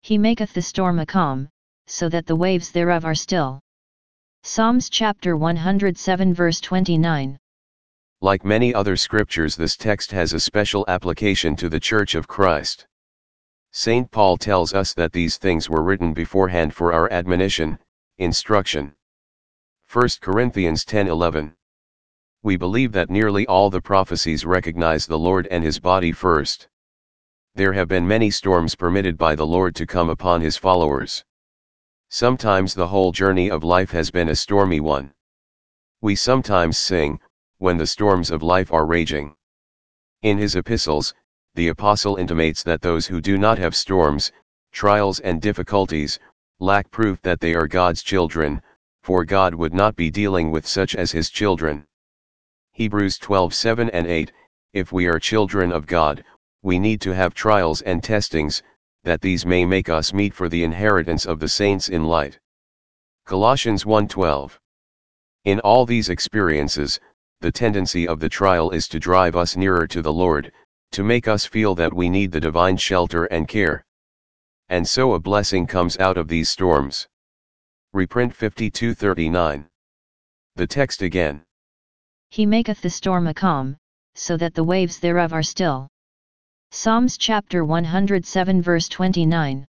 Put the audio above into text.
He maketh the storm a calm, so that the waves thereof are still. Psalms chapter 107 verse 29. Like many other scriptures, this text has a special application to the Church of Christ. St. Paul tells us that these things were written beforehand for our admonition, instruction. 1 Corinthians 10:11. We believe that nearly all the prophecies recognize the Lord and His body first. There have been many storms permitted by the Lord to come upon His followers. Sometimes the whole journey of life has been a stormy one. We sometimes sing, when the storms of life are raging. In his epistles, the apostle intimates that those who do not have storms, trials and difficulties, lack proof that they are God's children, for God would not be dealing with such as His children. Hebrews 12:7 and 8, if we are children of God, we need to have trials and testings, that these may make us meet for the inheritance of the saints in light. Colossians 1:12. In all these experiences, the tendency of the trial is to drive us nearer to the Lord, to make us feel that we need the divine shelter and care. And so a blessing comes out of these storms. Reprint 52:39. The text again. He maketh the storm a calm, so that the waves thereof are still. Psalms chapter 107 verse 29.